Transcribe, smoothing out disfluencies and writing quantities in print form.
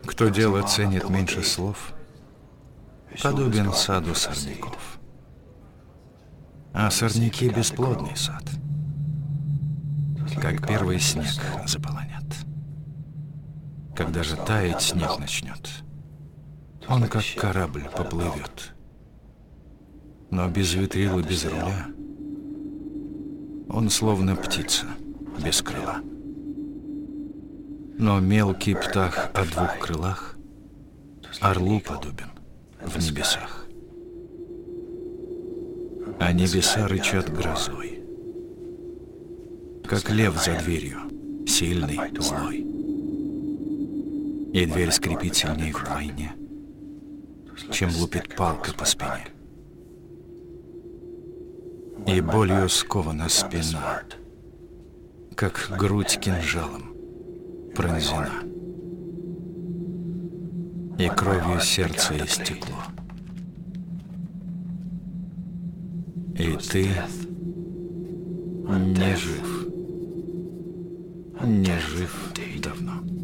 Кто дело ценит меньше слов, подобен саду сорняков. А сорняки — бесплодный сад, как первый снег заполонят. Когда же таять снег начнет, он как корабль поплывет. Но без ветрил и без руля он словно птица без крыла. Но мелкий птах о двух крылах орлу подобен в небесах. А небеса рычат грозой, как лев за дверью, сильный, злой. И дверь скрипит сильнее вдвойне, чем лупит палка по спине. И болью скована спина, как грудь кинжалом пронзена, и кровью сердце истекло. И ты не жив давно.